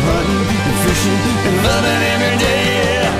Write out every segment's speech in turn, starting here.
hunting and fishing and loving every day, yeah.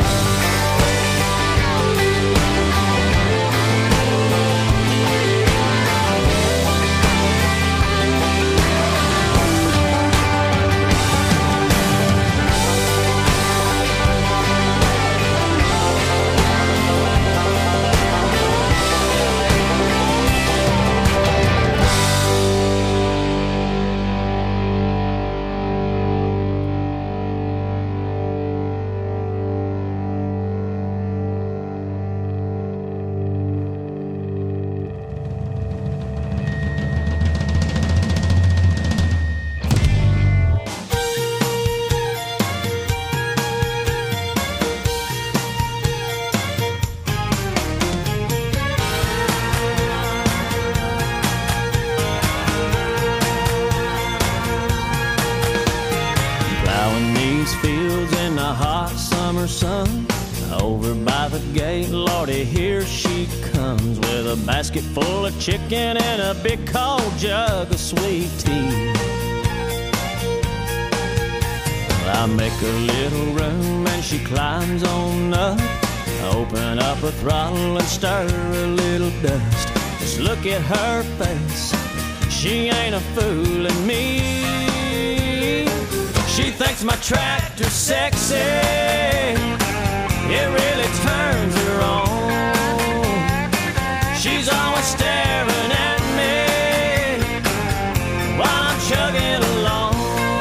Fields in the hot summer sun, over by the gate, Lordy, here she comes with a basket full of chicken and a big cold jug of sweet tea. Well, I make a little room and she climbs on up, open up her throttle and stir a little dust. Just look at her face, she ain't a fooling me. She thinks my tractor's sexy, it really turns her on. She's always staring at me while I'm chugging along.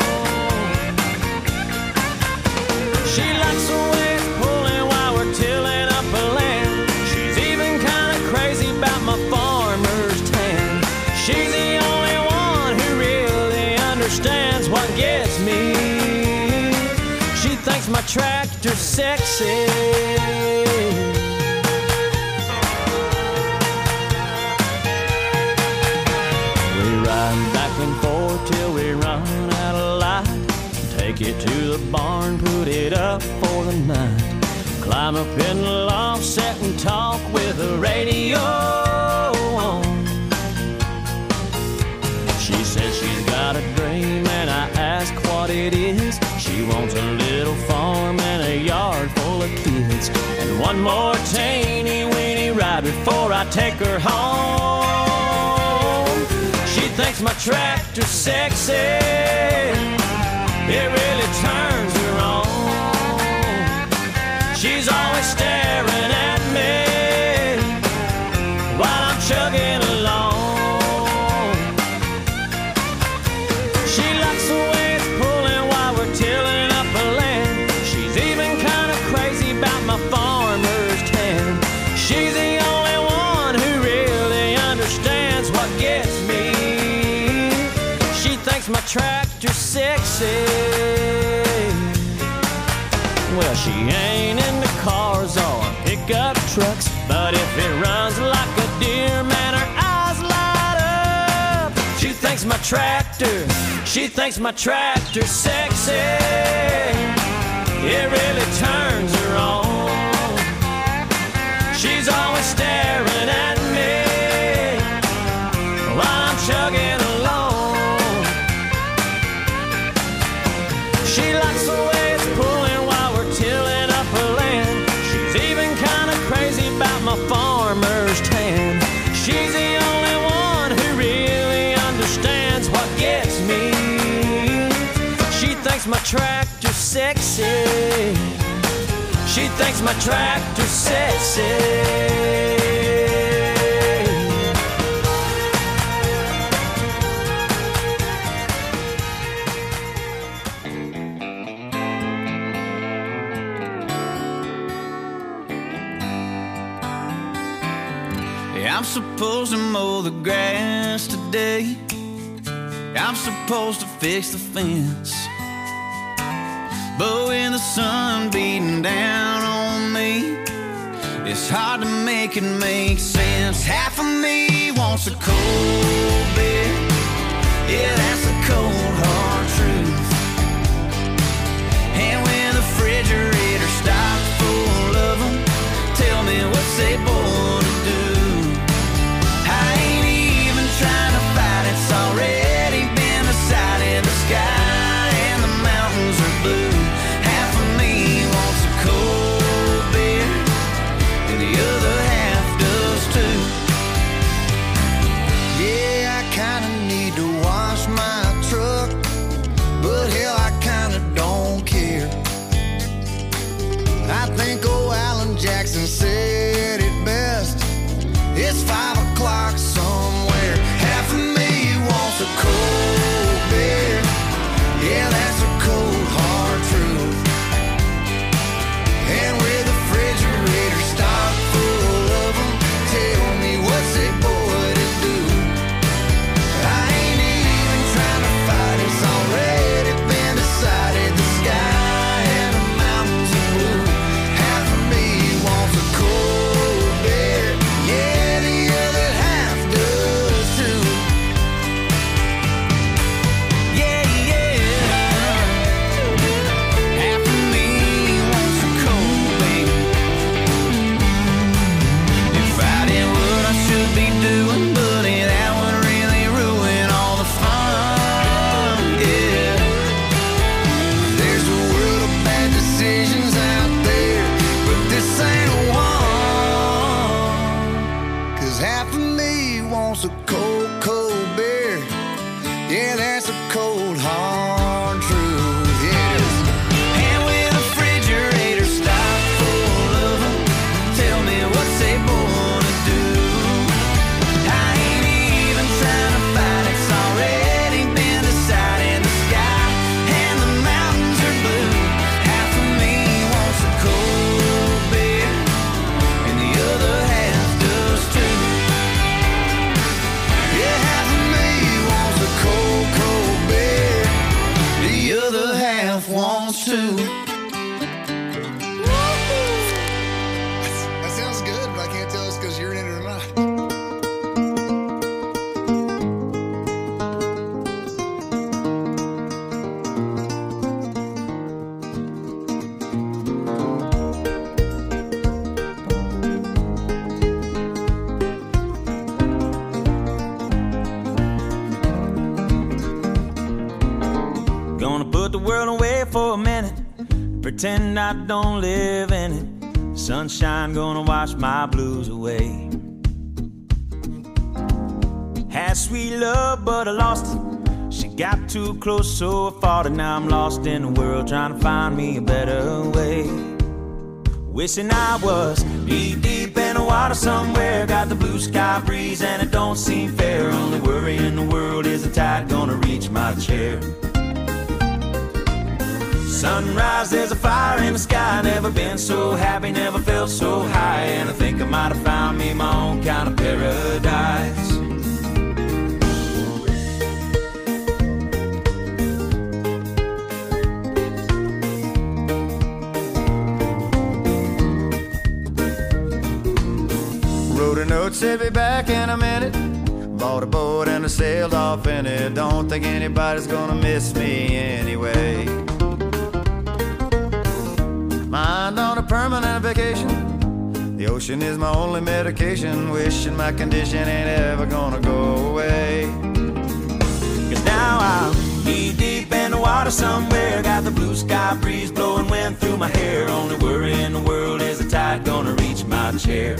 She likes the way it's pulling while we're tilling up a land. She's even kind of crazy about my farmer's tan. She's the only one who really understands what gets me. Thinks my tractor's sexy. We ride back and forth till we run out of light. Take it to the barn, put it up for the night. Climb up in the loft, sit and talk with the radio on. She says she's got a dream and I ask what it is. She wants a little farm and a yard full of kids, and one more teeny weeny ride before I take her home. She thinks my tractor's sexy, it really turns her on. She's always staring at me while I'm chugging along. She likes the way it's pulling while we're tilling up a land. She's even kind of crazy about my farmer's tan. She's the only one who really understands what gets me. She thinks my tractor's sexy. Well, she ain't into cars or pickup trucks, but if it runs like a deer, man, her eyes light up. She thinks my tractor's sexy, it really turns her on. She's always staring at me while I'm chugging along. She likes the way it's pulling while we're tilling up a land. She's even kind of crazy about my farmer's tan. She's the only one who really understands what gets me. She thinks my tractor's sexy. She thinks my tractor's sexy. I'm supposed to mow the grass today. I'm supposed to fix the fence. But when the sun beating down on me, it's hard to make it make sense. Half of me wants a cold beer. Yeah, that's the cold hard truth. And when the refrigerator stops full of them, tell me what's they born to do. Trying to fight, it's already been decided. The sky and the mountains are cold, cold beer. Yeah, that's a cold, hard truth. Yes. And when the refrigerator stopped full of them, tell me what's they gonna do? I ain't even trying to fight. It's already been decided in the sky, and the mountains are blue. Half of me wants a cold beer, and the other half does too. Yeah, half of me wants a cold, cold beer. The other half wants to. That sounds good, but I can't tell it's because you're in it or not. Gonna put the world away for a minute, pretend I don't live in it. Sunshine gonna wash my blues away. Had sweet love, but I lost it. She got too close, so I fought it. Now I'm lost in the world, trying to find me a better way. Wishing I was deep, deep in the water somewhere. Got the blue sky breeze and it don't seem fair. Only worry in the world is the tide gonna reach my chair. Sunrise, there's a fire in the sky. Never been so happy, never felt so high. And I think I might have found me my own kind of paradise. Wrote a note, said be back in a minute. Bought a boat and I sailed off in it. Don't think anybody's gonna miss me anyway. Mind on a permanent vacation. The ocean is my only medication. Wishing my condition ain't ever gonna go away. Cause now I'm knee deep in the water somewhere. Got the blue sky breeze blowing wind through my hair. Only worry in the world is the tide gonna reach my chair.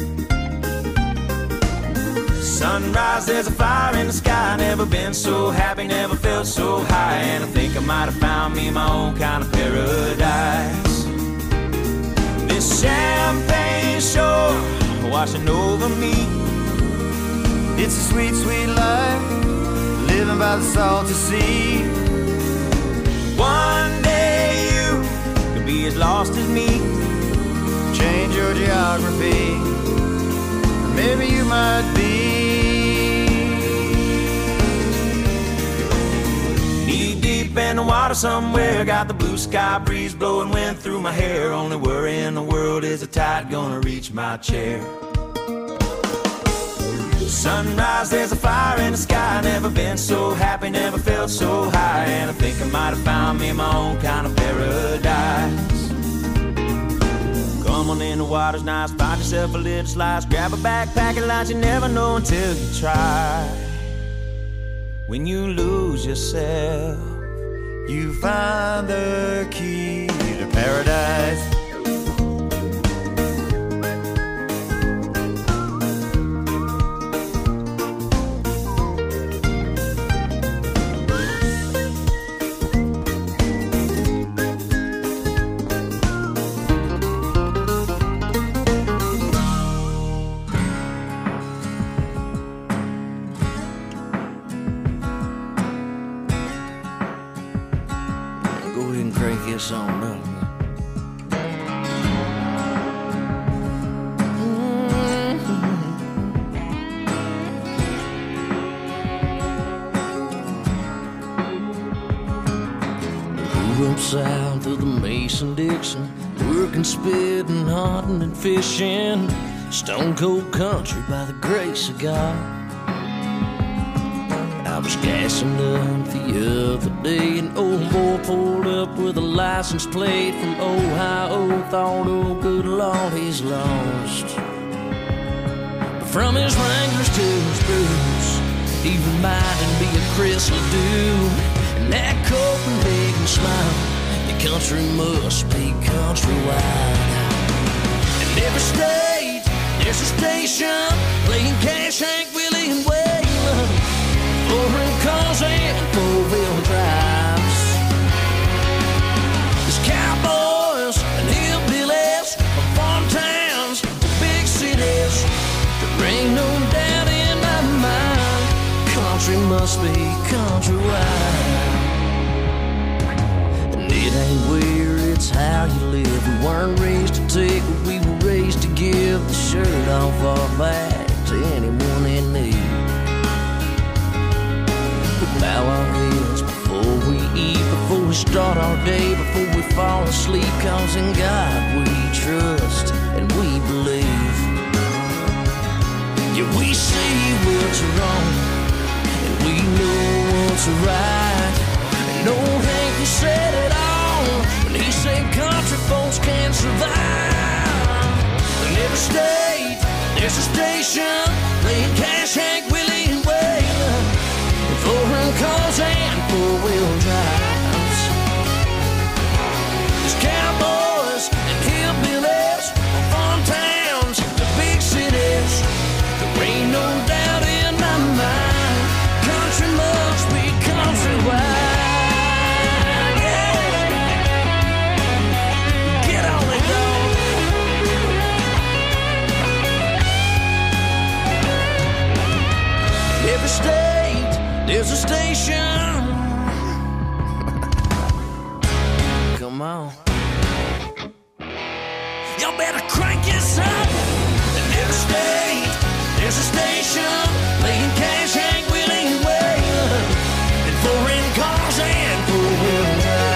Sunrise, there's a fire in the sky. Never been so happy, never felt so high. And I think I might have found me my own kind of paradise. This champagne shore washing over me. It's a sweet, sweet life, living by the salty sea. One day you could be as lost as me. Change your geography, maybe you might be. Knee deep in the water somewhere. Got the blue sky breeze blowing wind through my hair. Only worry in the world is the tide gonna reach my chair. Sunrise, there's a fire in the sky. Never been so happy, never felt so high. And I think I might have found me my own kind of paradise. Come on in, the water's nice. Find yourself a little slice. Grab a backpack and lunch. You never know until you try. When you lose yourself, you find the key to paradise. This on up. Grew up south of the Mason-Dixon, working, spitting, hunting, and fishing. Stone cold country by the grace of God. I was gassing up the other day, an old boy pulled up with a license plate from Ohio. Thought, oh good Lord, he's lost. But from his Wranglers to his boots, he reminded me of Chris Ledoux. And that Copenhagen smile, the country must be countrywide. In every state, there's a station playing Cash, Hank, Willie, and Waylon. country must be countrywide. And it ain't where, it's how you live. We weren't raised to take what we were raised to give. The shirt off our back to anyone in need. We bow our heads before we eat, before we start our day, before we fall asleep. 'Cause in God we trust and we believe. Yeah, we see what's wrong and we know what's right. And old Hank, he said it all when he said country folks can't survive. In every state, there's a station playing Cash, Hank, Willie, and Waylon, and foreign cars and four-wheel drives. There's cowboys and hillbillies, farm towns, the big cities. There ain't no doubt in my mind, country must be countrywide. Yeah. Get on it, dog. Every state, there's a station. Come on. Y'all better crank this up. In every state, there's a station playing Cash, Hank, Willie, and Waylon, and foreign cars and four-wheel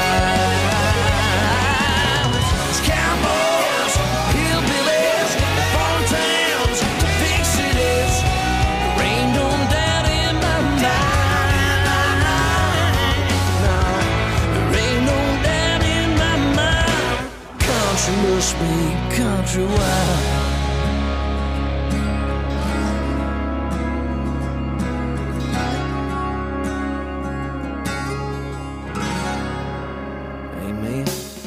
drives. There's cowboys, hillbillies, farm towns, the big cities. There ain't no doubt in my mind. No, there ain't no doubt in my mind. Country must be countrywide. Amen.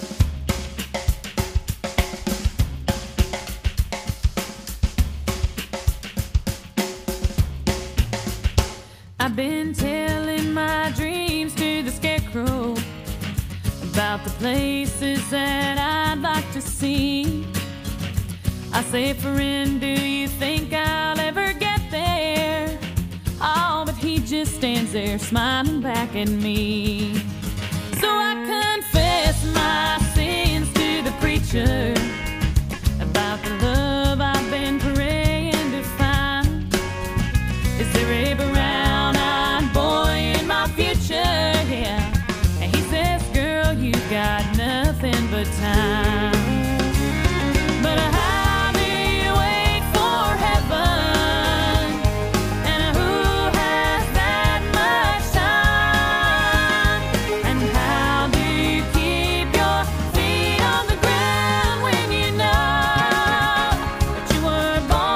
I've been telling my dreams to the scarecrow about the places that I'd like to see. I say, friend, do you think I'll ever get there? Oh, but he just stands there smiling back at me. So I confess my sins to the preacher about the love I've been praying to find. Is there a brown-eyed boy in my future? Yeah. And he says, girl, you got nothing but time. But how do you wait for heaven? And who has that much time? And how do you keep your feet on the ground when you know that you were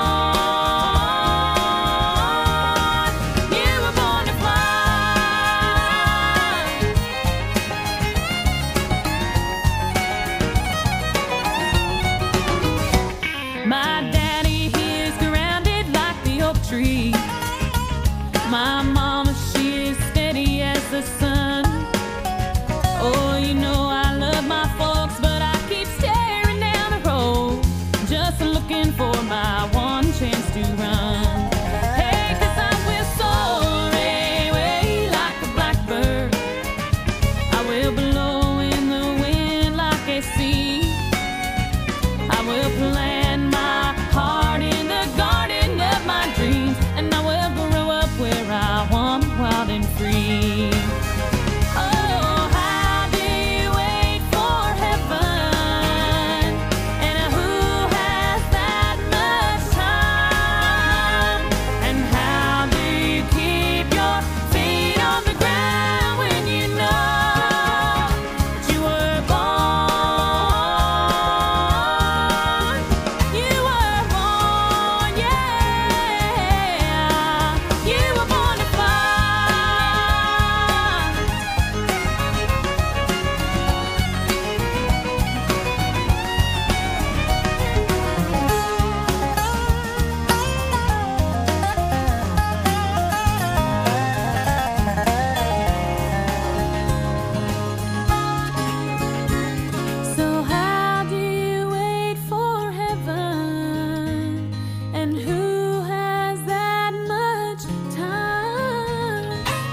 born? You were born to fly. My daddy, he's grounded like the oak tree. My mama, she is steady as the sun. Oh, you know I love my folks, but I keep staring down the road, just looking for my one chance to run. Hey, 'cause I will soar away like a blackbird. I will blow in the wind like a sea. I will plant my heart in the garden of my dreams, and I will grow up where I want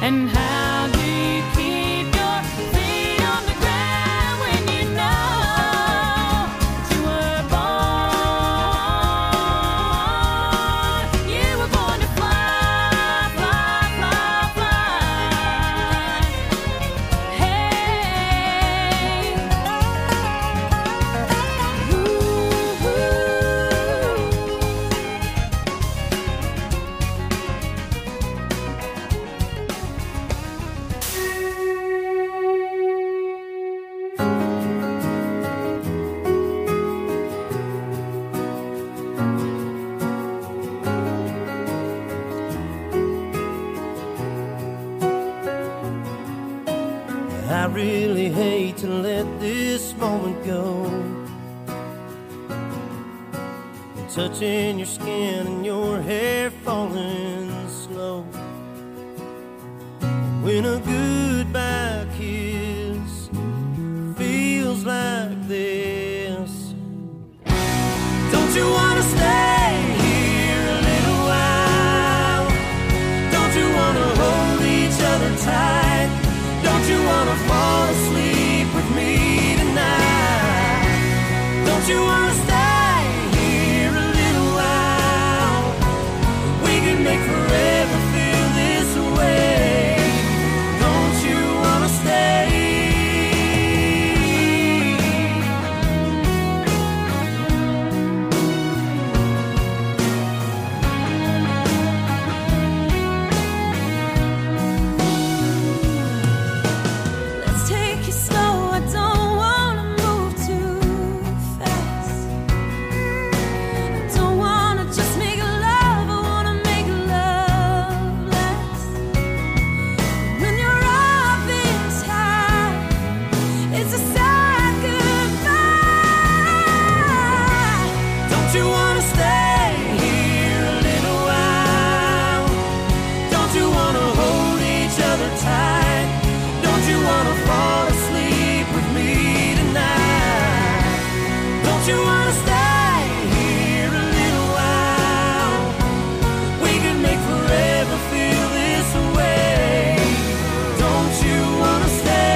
And how do you keep your feet on the ground when you know that you were born? You were born to fly, fly, fly, fly. Hey, ooh, I really hate to let this moment go. Touching your skin and your hair falling slow. When a goodbye kiss feels like this. Don't you wanna stay here a little while? Don't you wanna hold each other tight? Don't you wanna fall asleep with me tonight? Don't you wanna stay here a little while? We can make forever feel this way. Don't you wanna stay? let's take it slow. I don't wanna move too fast. I don't wanna just make love. I wanna make love last. When you're up this high, it's a sad goodbye. Don't you wanna stay here a little while? Don't you wanna hold each other tight? Don't you wanna fall asleep with me tonight? Don't you wanna stay here a little while? We can make forever feel this way. Don't you wanna stay?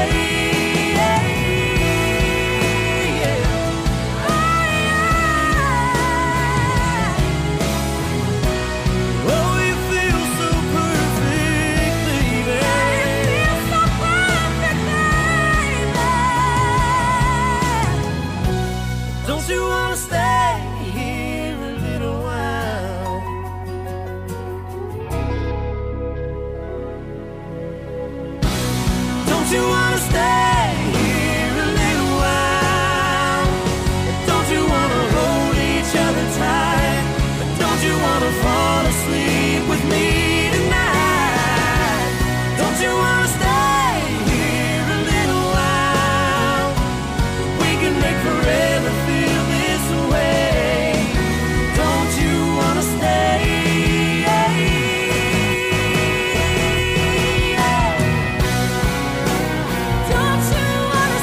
Oh, you feel so perfect, baby. Don't you wanna stay here a little while? Don't you wanna stay here a little while? Don't you wanna hold each other tight? Don't you wanna fall asleep with me tonight? Don't you wanna stay here a little while? We can make forever feel this way. Don't you wanna stay? Don't you wanna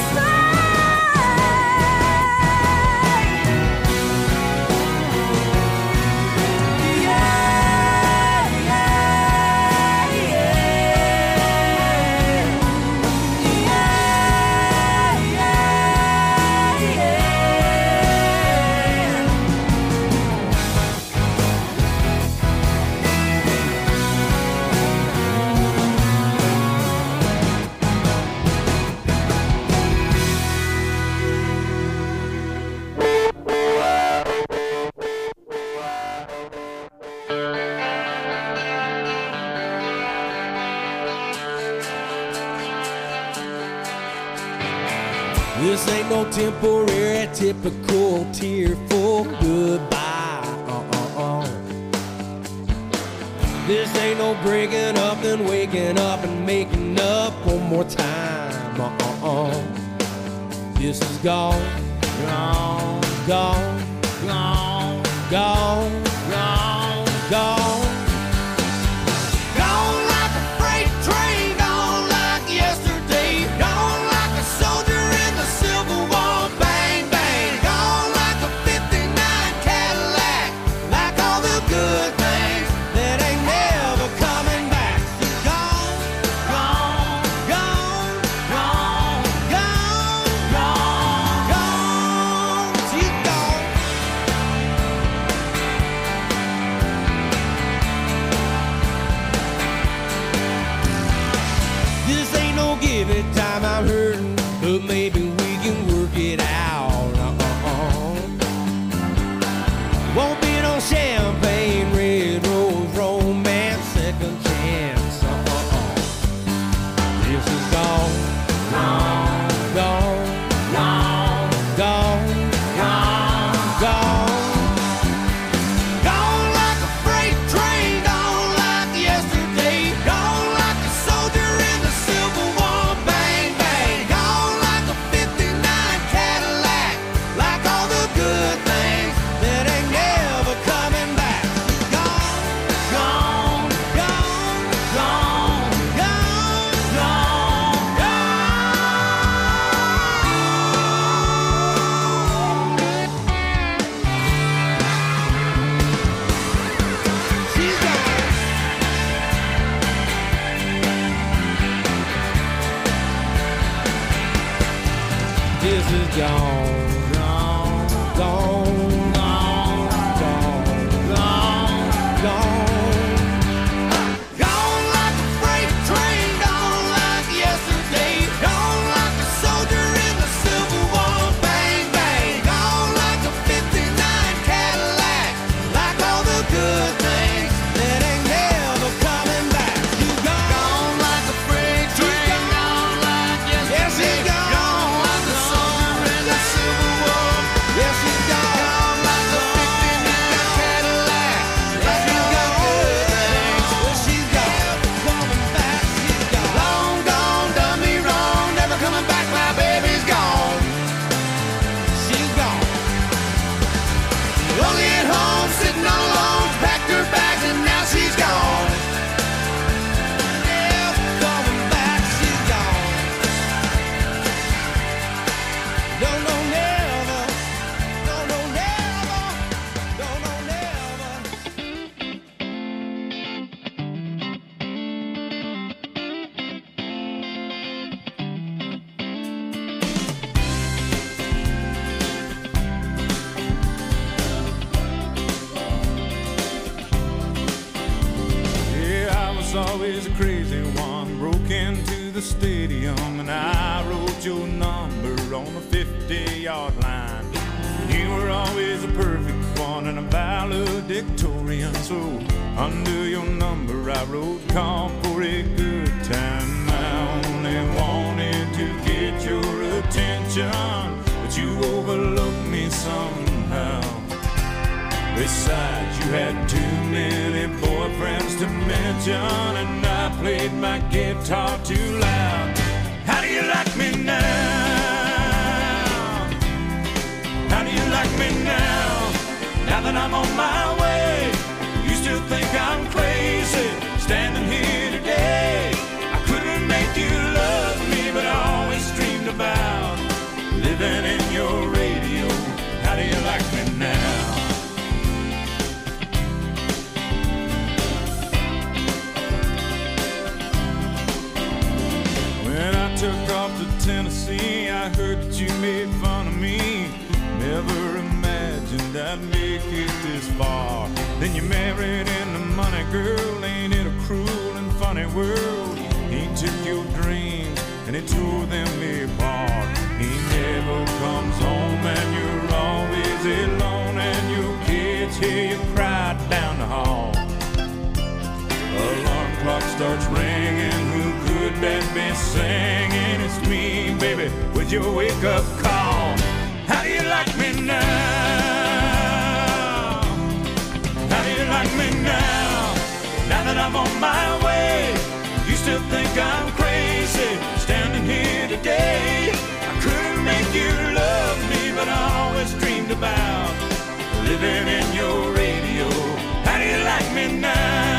This ain't no temporary, typical, tearful goodbye. This ain't no breaking up, then waking up and making up one more time. This is gone, gone, gone, gone, gone, gone, gone. Gone like a freight train, gone like yesterday, gone like a soldier in the Civil War. Bang, bang, gone like a 59 Cadillac, like all the good things that ain't never coming back. So gone, this is gone, gone, gone, gone, gone, gone, gone. Gone like a freight train, gone like yesterday, gone like a soldier in the Civil War. Bang, bang, gone like a 59 Cadillac, like all the good things that ain't never coming back. You gone like a freight train, gone like yesterday, gone like a soldier in the Civil War. Yes, she's gone. Gone like a 59 Cadillac, like all the good things. Well, she's gone. Coming back, she's gone. Long gone, done me wrong, never coming back, my baby's gone. She's gone. Lonely at home, sitting all alone, packed her bags and now she's gone. Never coming back, she's gone. No, no, never. No, no, never. No, no, never. Yeah, I was always a crazy one. Broke into the stadium and I wrote your number on the 50-yard line. You were always a perfect one and a valedictorian. So under your number I wrote, call for a good time. I only wanted to get your attention, but you overlooked me somehow. Besides, you had too many boyfriends to mention, and I played my guitar too loud. How do you like me now? How do you like me now? Now that I'm on my way, you still think I'm crazy, standing here today. I couldn't make you love me, but I always dreamed about living in your radio. How do you like me now? When I took off to Tennessee, I heard that you made fun of me. Never imagined I'd make it this far. Then you married into money, girl. Ain't it a cruel and funny world? He took your dreams and he tore them apart. He never comes home and you're always alone, and your kids hear you cry down the hall. Alarm clock starts ringing, who could that be singing? It's me, baby, with your wake-up call. How do you like me now? How do you like me now? Now that I'm on my way, you still think I'm crazy, standing here today. I couldn't make you love me, but I always dreamed about living in your radio. How do you like me now?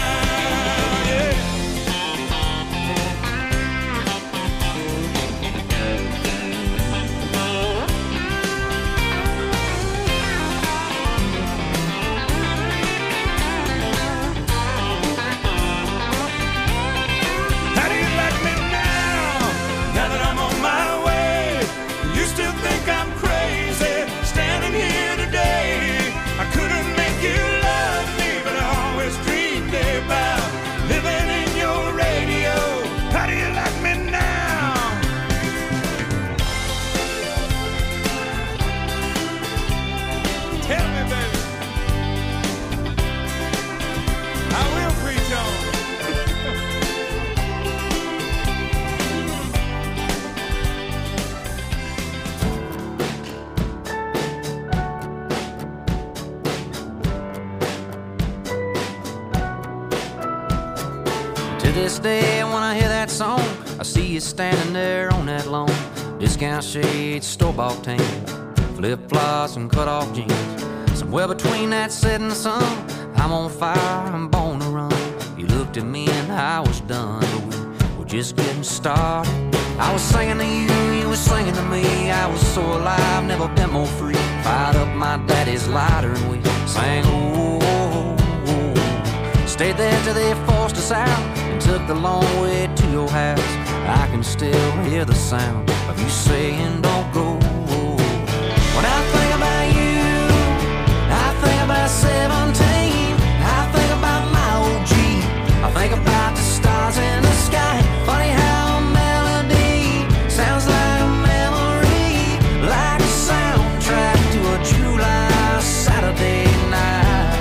To this day, when I hear that song, I see you standing there on that lawn. Discount shades, store-bought tan, flip-flops and cut-off jeans. Somewhere between that setting sun, I'm on fire, I'm born to run. You looked at me and I was done, but we were just getting started. I was singing to you, you were singing to me. I was so alive, never been more free. Fired up my daddy's lighter and we sang, oh, oh, oh. Stayed there till they forced us out and took the long way to your house. I can still hear the sound of you saying don't go. When I think about you, I think about 17. I think about my old Jeep. I think about the stars in the sky. Funny how a melody sounds like a memory, like a soundtrack to a July Saturday night.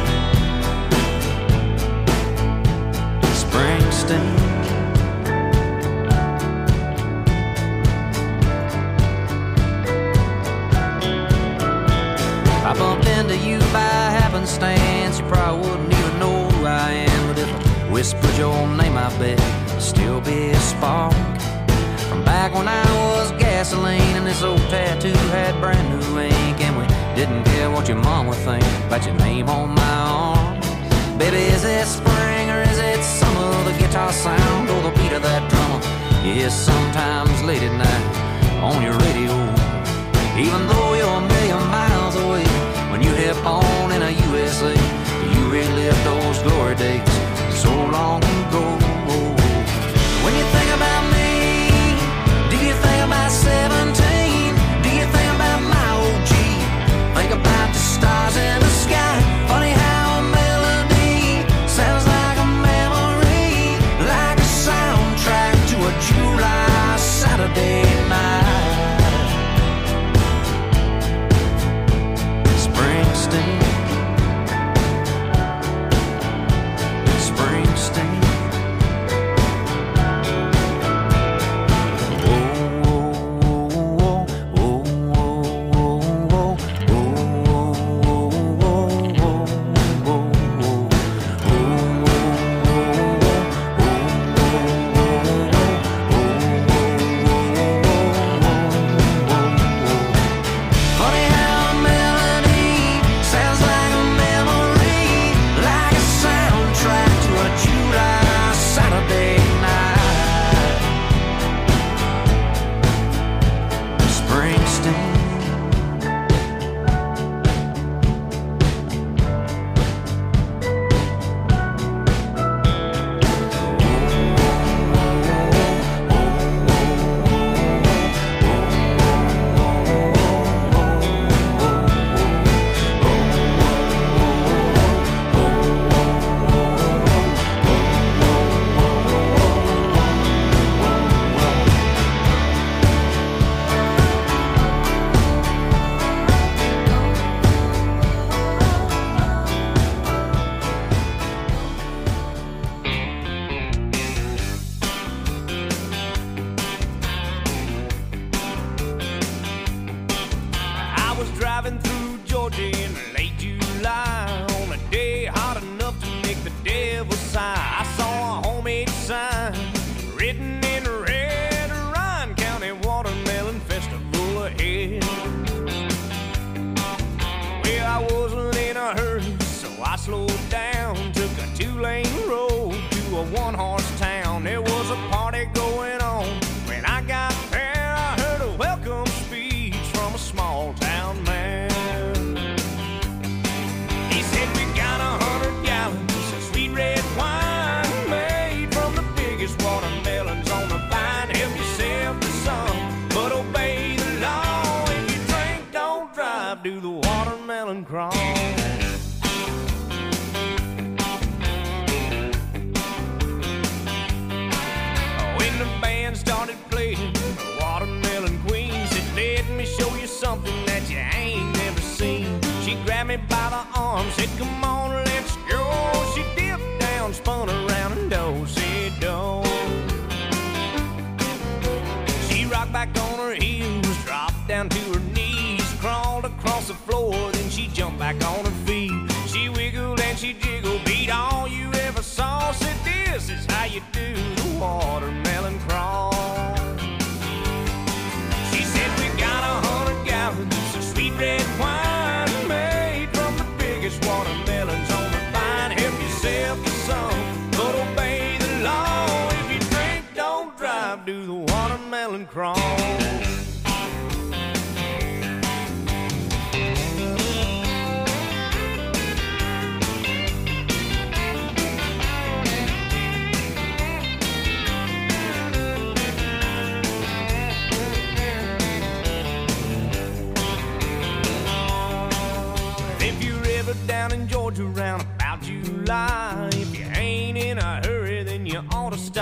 Springsteen. I bumped into you by happenstance. You probably wouldn't even know who I am, but if I whispered your name, I bet it'd still be a spark from back when I was gasoline and this old tattoo had brand new ink, and we didn't care what your mom would think about your name on my arm. Baby, is it spring or is it summer? The guitar sound or the beat of that drummer? Yes, sometimes late at night on your radio, even though you're a million miles away. When you hit on in a USA, you relive those glory days so long ago. When you think about me, do you think about 17? Do you think about my old Jeep? Think about the stars in the sky. Funny how a melody sounds like a memory, like a soundtrack to a July Saturday night. Springsteen. Springsteen.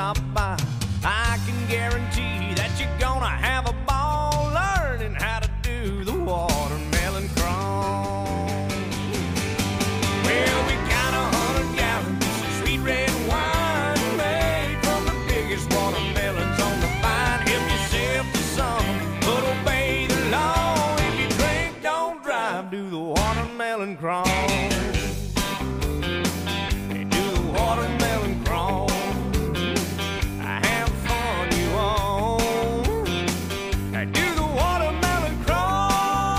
stop by. I can guarantee that you're gonna have a ball learning how to do the watermelon crawl. Well, we got 100 gallons of sweet red wine made from the biggest watermelons on the vine. Help yourself to some, but obey the law. If you drink, don't drive, do the watermelon crawl. Watermelon crawl. Have fun, you all. Do the watermelon crawl.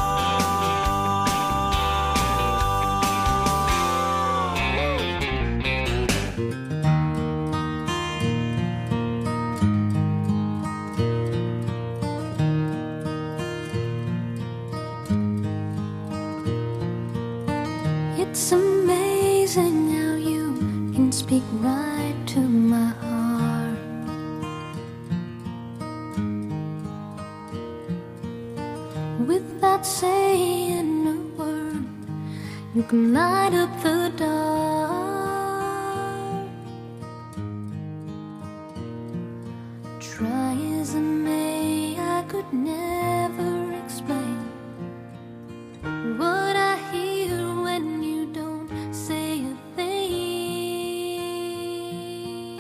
It's amazing how you can speak right to my heart. Without saying a word, you can light up the dark. Try as I may, I could never explain what I hear when you don't say a thing.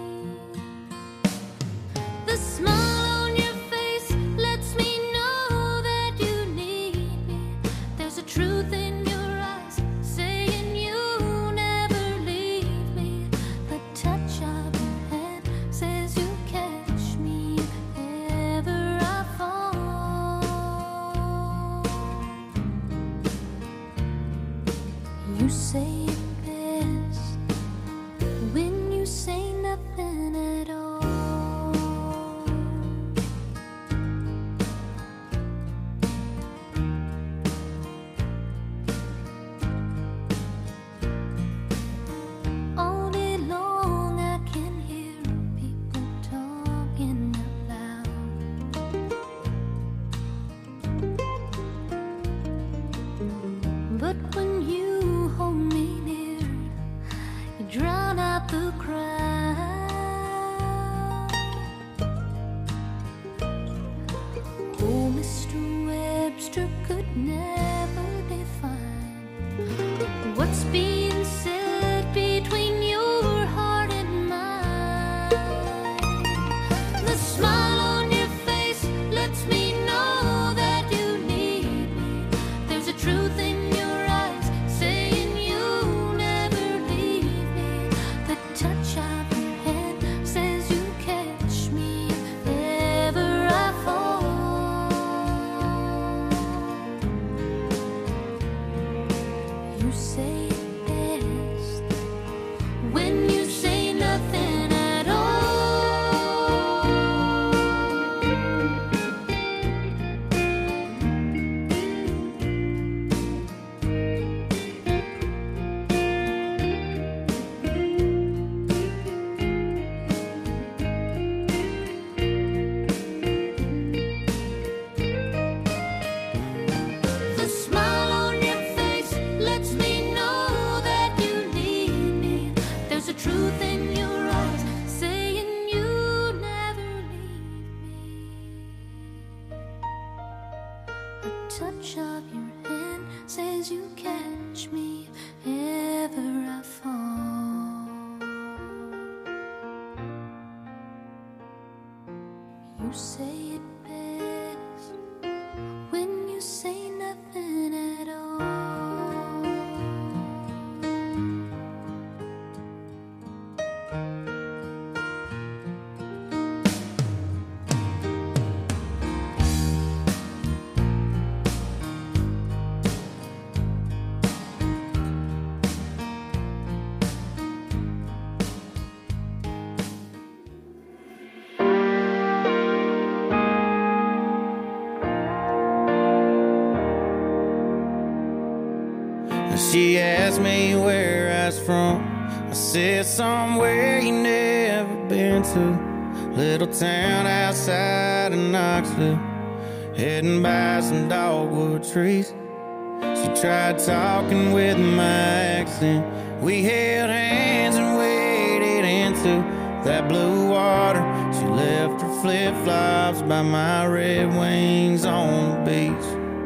The smile on your face lets me know that you need me. There's a truth in your eyes saying you never leave me. The touch of your hand says you catch me if ever I fall. You say it best when you say nothing at all. All day long I can hear people talking out loud. But when you hold me near, you drown out the crowd. Oh, Mr. Webster could never define what's being said between your heart and mine. The smile on your face lets me know that you need me. There's a truth in your eyes saying you never leave me. The touch of your hand says you catch me if ever I fall. You say it best when you say nothing at all. The smile on your face lets me know that you need me. There's a truth in your eyes saying you never leave me. A touch of your hand says you catch me if ever I fall. You say it best when you say nothing at all. She asked me where I was from. I said somewhere you never been to. Little town outside of Knoxville, heading by some dogwood trees. She tried talking with my accent. We held hands and waded into that blue water. She left her flip-flops by my Red Wings on the beach.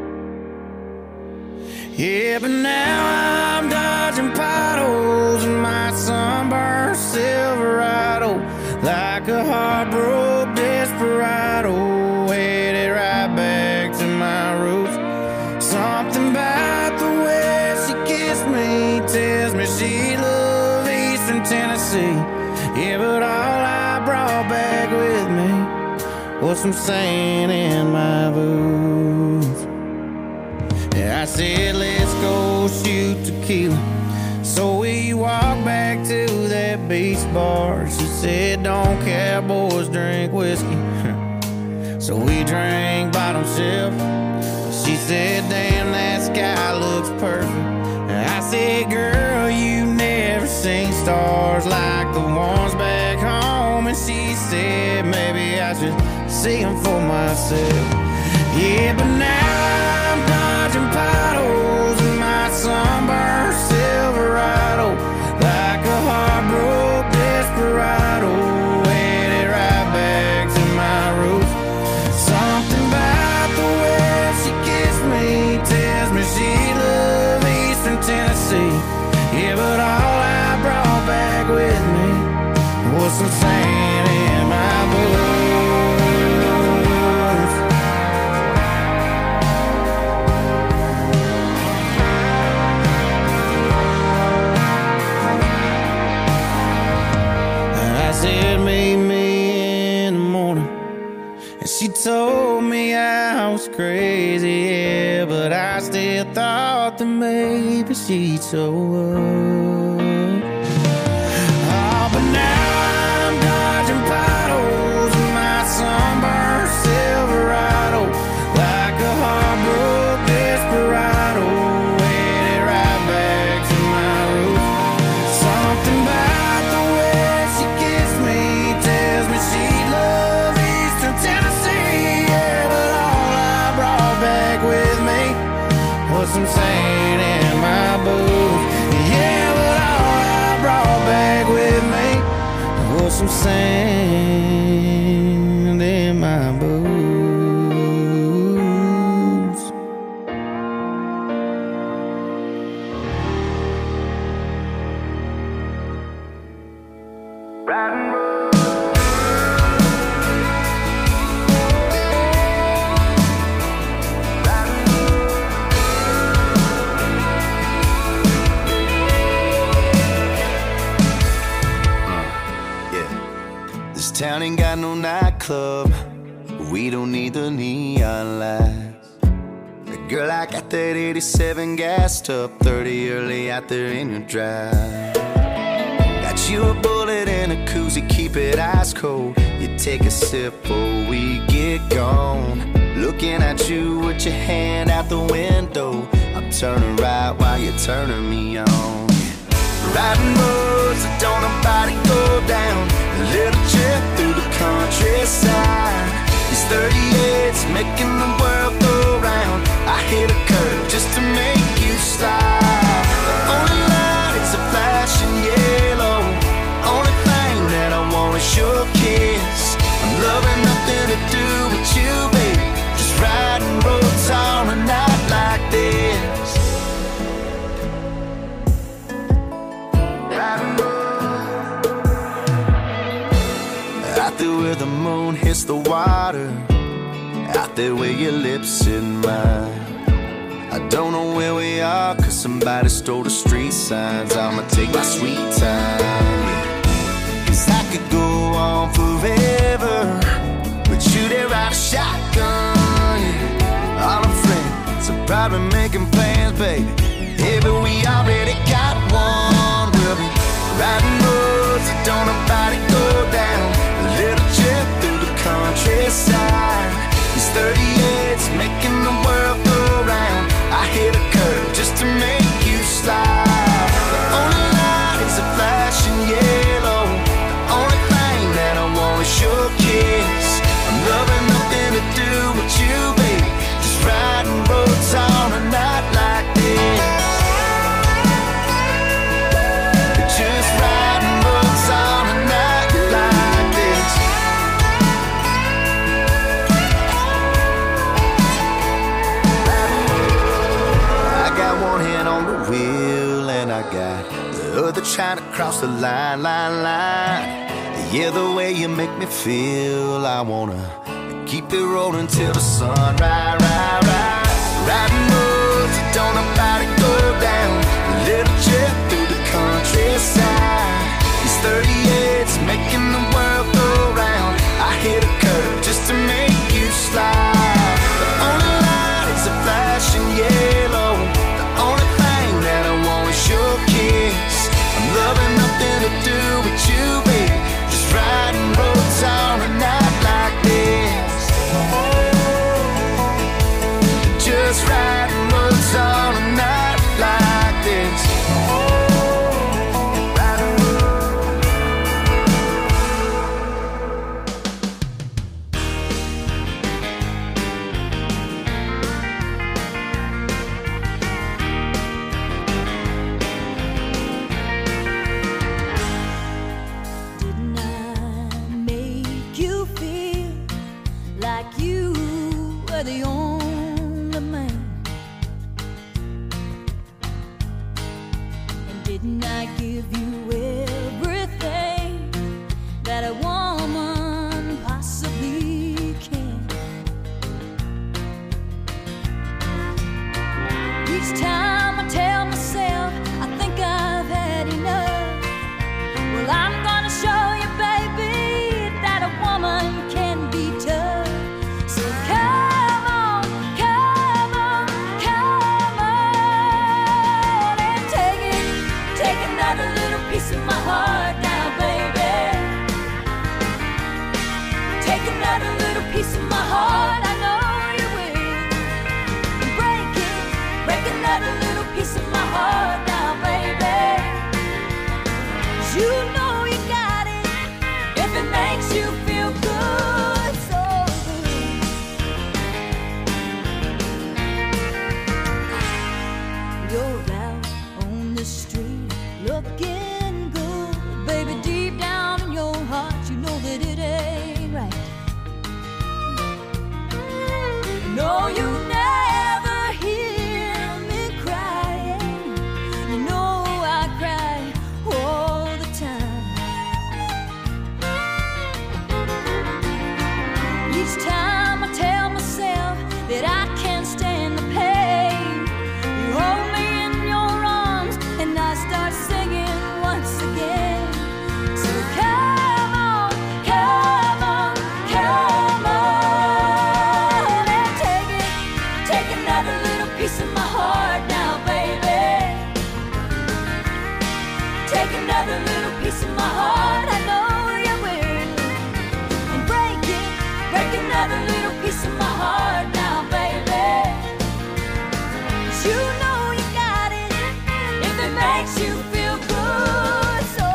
Yeah, but now I'm dodging potholes in my sunburned Silverado, like a heartbroken desperado, headed right back to my roots. Something about the way she kissed me tells me she loved Eastern Tennessee. Yeah, but all I brought back with me was some sand in my boots. Yeah, I said, let's go shoot tequila. So we walked back to that beach bar. She said, don't cowboys drink whiskey. So we drank bottom shelf. She said, damn, that sky looks perfect. I said, girl, you never seen stars like the ones back home. And she said, maybe I should see them for myself. Yeah, but now I'm dodging potholes in my sunburned Silverado, like a heartbroken desperado, headed right back to my roots. Something about the way she kissed me tells me she loved Eastern Tennessee. Yeah, but all I brought back with me was some sand in my boots. Said meet me in the morning, and she told me I was crazy, yeah, but I still thought that maybe she'd show up. Oh, but now I'm dodging potholes in my sunburned Silverado, like a heartbroken desperado, headed right back to my roots. Something about the way she kissed me tells me she loved Eastern Tennessee. Yeah, but all I brought back with me was some sand in my boots. Yeah, but all I brought back with me was some sand in my boots. Town ain't got no nightclub. We don't need the neon lights. Girl, I got that 87 gassed up, 30 early out there in your drive. Got you a bullet and a koozie, keep it ice cold. You take a sip before we get gone. Looking at you with your hand out the window. I'm turning right while you're turning me on. Riding roads that don't nobody go down. A little trip through the countryside. These 38's making the world go round. I hit a curve just to make you slide. The only light is a flashing yellow. Only thing that I want is your kiss. I'm loving nothing to do with you, baby. Just riding roads on a night like this. Out there where the moon hits the water, out there where your lips in mine. I don't know where we are, cause somebody stole the street signs. I'ma take my sweet time, yeah. Cause I could go on forever, but you there ride a shotgun, yeah. All our friends are probably making plans, baby. Yeah, but we already got one. We'll be riding roads that don't nobody go down. A little trip through the countryside. These 38's making the world go round. I hit a curve just to make you slide. The only light is a flashing yellow. The only thing that I want is across the line. Yeah, the way you make me feel, I wanna keep it rolling till the sun rise. Riding roads that don't nobody go down, a little trip through the countryside. These 38's making the world go round. I hit a curve just to make you slide. The only light is a flashing yellow. The only thing that I want is your kiss. I'm loving nothing to do with you, baby. Just riding roads on a night like this. Just riding roads on a night like this. The only man, and didn't I give you everything that a woman possibly can? Each time I tell myself I think I've had enough, well, I'm gonna show you, baby, that a woman can be tough. So come my heart now, baby. Take another little piece of my heart, I know you will. Break another little piece of my heart now, baby. You know you got it, if it makes you feel good, so good. You're out on the street looking. Baby, deep down in your heart, you know that it ain't right. No, you never hear me crying. You know I cry all the time. Each time I tell myself that I can't stand the pain, you hold me in your arms and I start singing once again. Another little piece of my heart, I know you will. And break another little piece of my heart now, baby. You know you got it, if it makes you feel good, so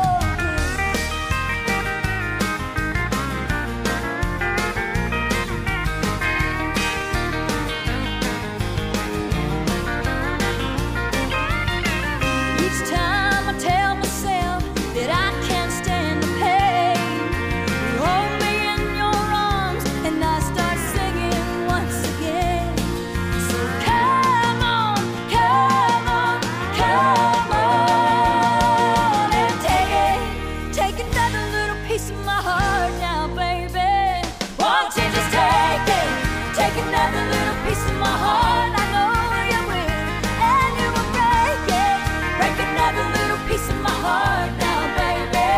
good. Each time I tell myself that I can't stand the pain, you hold me in your arms and I start singing once again. So come on, come on, come on, and take another little piece of my heart now, baby. Won't you just take another little piece of my heart? I know you will, and you will break another little piece of my heart now, baby.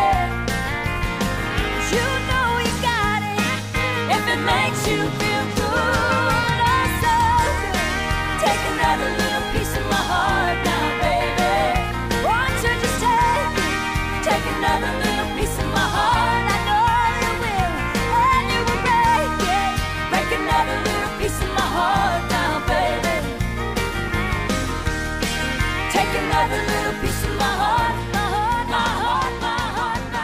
You know you got it, if it makes you feel good, oh so good. Take another little piece of my heart now, baby. Won't you just take another little piece of my heart? I know you will, and you will break another little piece of my heart now, baby. Take another little piece of my heart, my heart, my heart, my heart, my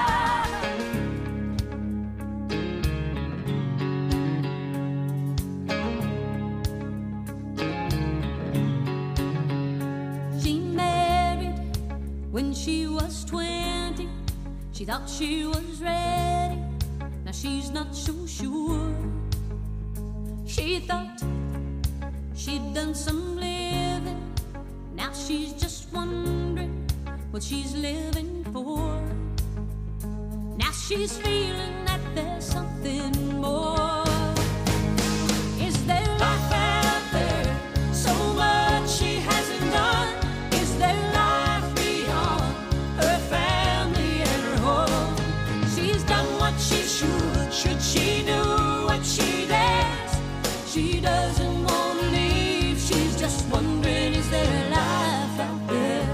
heart. She married when she was 20. She thought she was ready, now she's not so sure. She thought she'd done some living, now she's just wondering what she's living for. Now she's feeling that there's something more. Is there life out there? So much she hasn't done. Is there life beyond her family and her home? She's done what she should. Should she do what she dares? She doesn't want to leave. She's just wondering, is there life out there?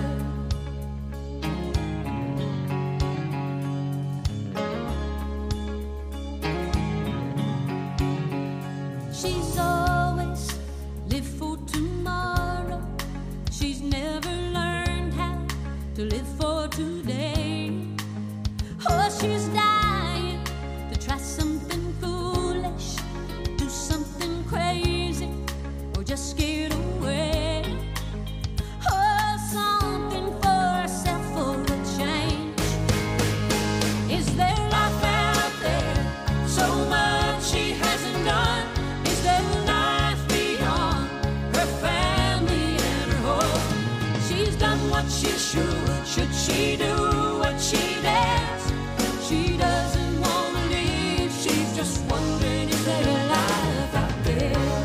She's always lived for tomorrow. She's never learned how to live for today. Oh, she's dying to try something foolish, do something crazy, or just get away. Oh, something for herself for a change. Is there life out there? So much she hasn't done. Is there life beyond her family and her home? She's done what she should. Should she do what she dares? She doesn't want to leave. She's just wondering, is there life out there?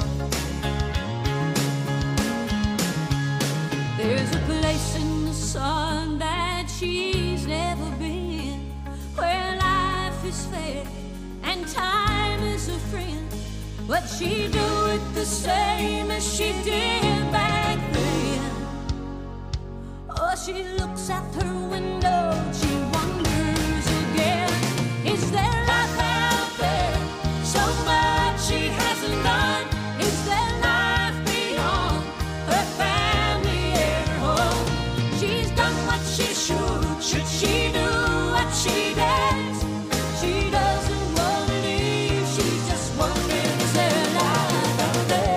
There's a place in the sun that she's never been, where life is fair and time is a friend. But she do it the same as she did back then. Oh, she looks out her window, she wonders again. Is there life out there? So much she hasn't done. Is there life beyond her family and her home? She's done what she should. Should she do what she dares? She doesn't want to leave. She's just wondering, is there life out there?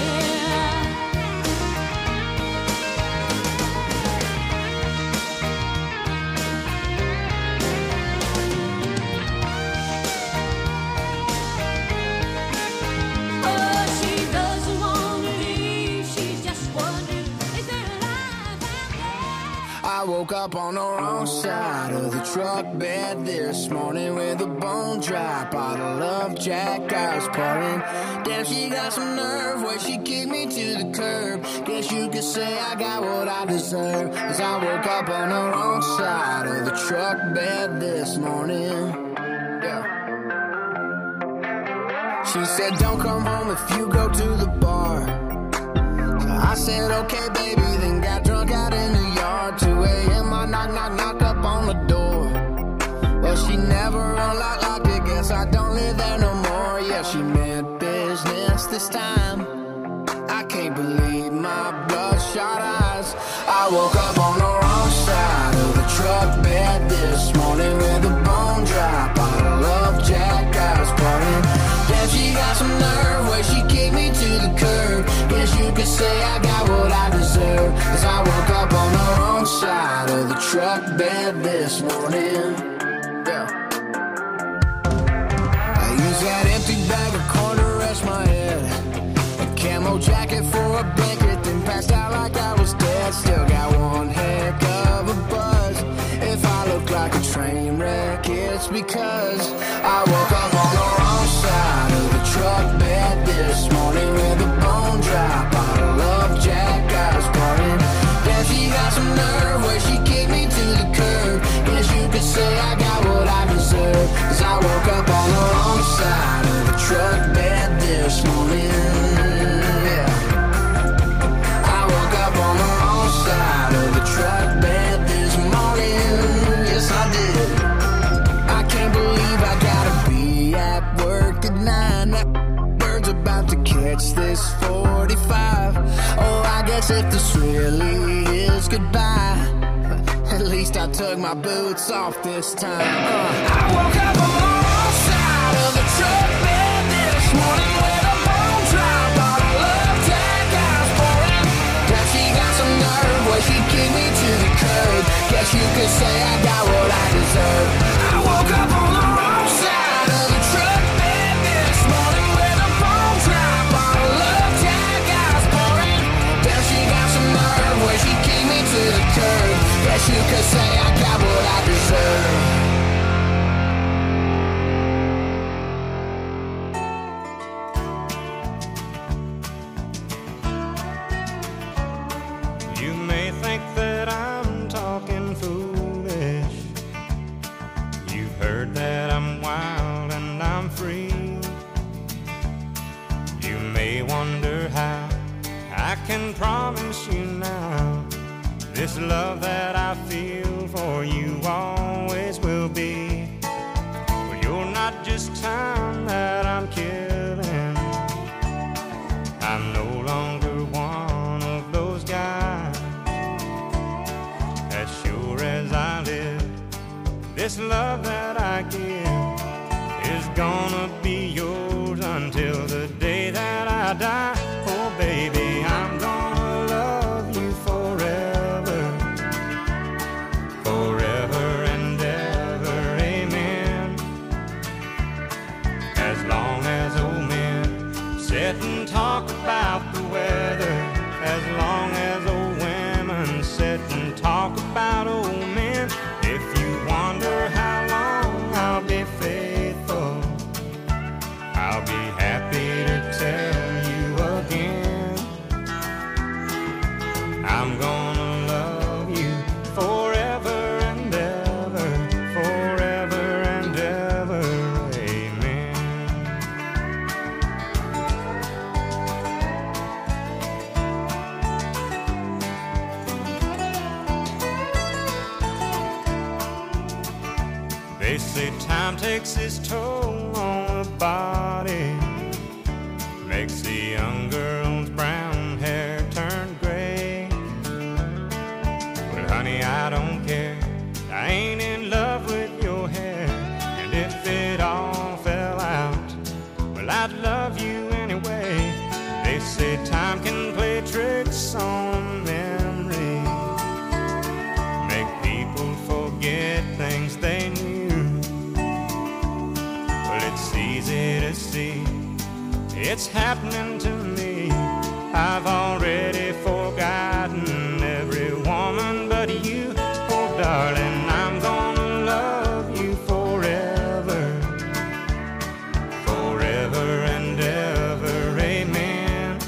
Oh, she doesn't want to leave. She's just wondering, is there life out there? I woke up on the wrong side of the truck bed this morning with a bone dry bottle of Jack I was pouring. Damn, she got some nerve where she kicked me to the curb. Guess you could say I got what I deserve, 'cause I woke up on the wrong side of the truck bed this morning. Yeah. She said, don't come home if you go to the bar. So I said, okay, baby, then got drunk out in the yard. 2 a.m. I knock up on the door. Well, she never unlocked it, guess I don't live there no more. Yeah, she meant business this time. I can't believe my bloodshot eyes. I woke up on the wrong side of the truck bed this morning with a bone dry bottle of Jack I was pouring. Damn, she got some nerve where she kicked me to the curb. Guess you could say I got what I deserve, 'cause I woke up on the wrong side of the truck bed this morning. Yeah. I used that empty bag of corn to rest my head, a camo jacket for a blanket, then passed out like I was dead. Still got one heck of a buzz. If I look like a train wreck, it's because I woke up on the wrong side of the truck bed this morning with a bone dry bottle of Jack I was pouring. Damn, she got some nerve where she kicked me to the curb. Guess you could say I got what I deserve, 'cause I woke up on the wrong side of the truck bed this morning. Yeah. I woke up on the wrong side of the truck bed this morning. Yes, I did. I can't believe I gotta be at work at 9. That bird's about to catch this 45. Oh, I guess if this really is goodbye, at least I took my boots off this time. I woke up on the wrong side of the truck bed this morning with a bone dry bottle of Jack I was pouring. Now she got some nerve where she kicked me to the curb. Guess you could say I got what I deserve. I woke up on the wrong side of the truck bed this morning with a bone dry bottle of Jack I was pouring. Damn, she got some nerve where she kicked me to the curb. Guess you could say free. You may wonder how I can promise you now this love that I feel for you always will be. Well, you're not just time that I'm killing. I'm no longer one of those guys. As sure as I live, this love that I give is gonna be yours until the day that I die. Oh baby, I'm gonna love you forever, forever and ever, amen. As long as old men sit and talk about the weather, as long as old women sit and talk about old men. If you wonder how long I'll be faithful, I'll be happy to tell you again. I'm gonna love you forever and ever, forever and ever, amen. They say time takes its toll on the body, makes the young girl's brown hair turn gray. Well, honey, I don't care. I ain't in love with your hair. And if it all fell out, well, I'd love you anyway. They say time can play tricks on memory, make people forget things they knew. Well, it's easy to see it's happening to me. I've already forgotten every woman but you. Oh, darling, I'm gonna love you forever, forever and ever, amen.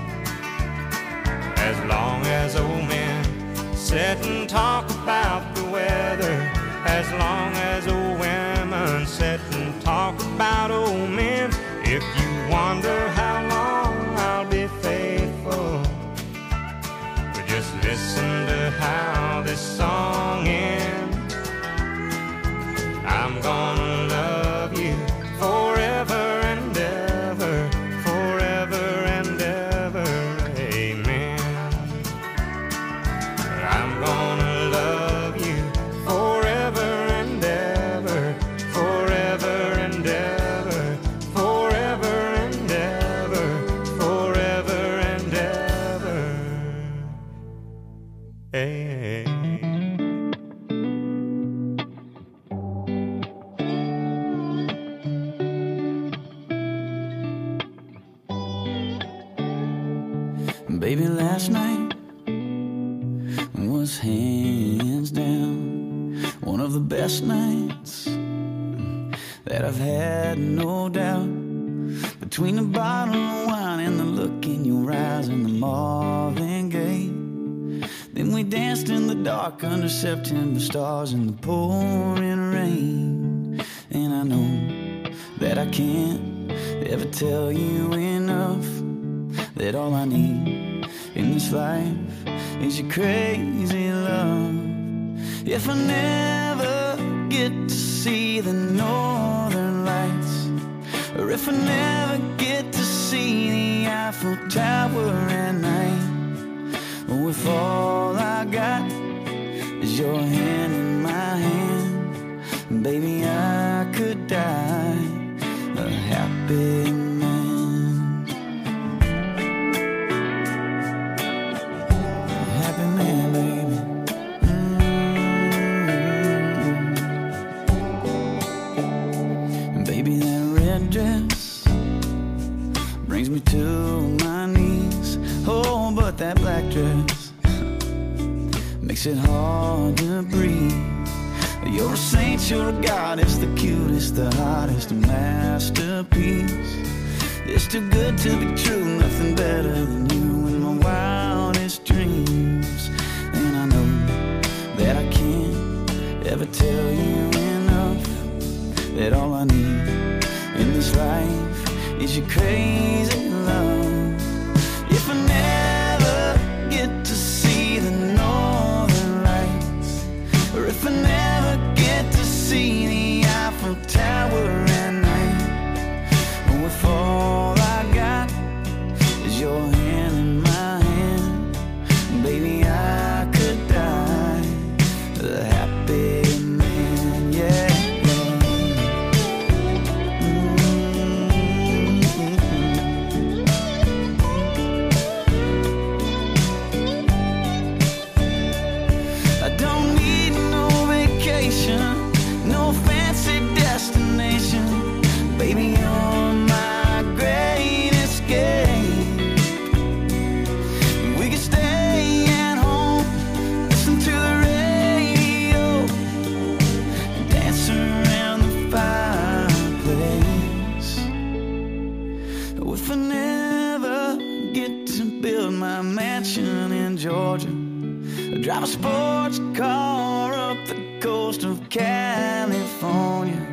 As long as old men sit and talk about the weather, as long as old women sit and talk about old men. If you wonder how long I'll be faithful, but just listen to how this song ends. I'm gonna love you forever and ever, forever and ever, amen. I'm gonna love you forever and ever, forever and ever, forever and ever, forever and ever, hey. Baby, last night was hands down one of the best nights that I've had, no doubt. Between the bottle of wine and the look in your eyes and the Marvin Gaye, then we danced in the dark under September stars in the pouring rain. And I know that I can't ever tell you enough that all I need in this life is your crazy love. If I never get to see the northern lights, or if I never get to see the Eiffel Tower at night, or if all I got is your hand in my hand, baby, I could die a happy man. A happy man, baby. Baby, that red dress brings me to my knees. Oh, but that black dress makes it hard to breathe. You're a saint, you're a goddess, the cutest, the hottest, a masterpiece. It's too good to be true, nothing better than you in my wildest dreams. And I know that I can't ever tell you enough that all I need in this is your crazy love. If I never get to see the northern lights, or if I never get to see the Eiffel Tower at night, or if all I got is your hand in my hand, baby, I could die a happy man, yeah. I don't need no vacation, no fancy destination, baby, you're my great escape. We could stay at home, listen to the radio, dance around the fireplace. If I never get to build my mansion in Georgia, drive a sports car up the coast of California,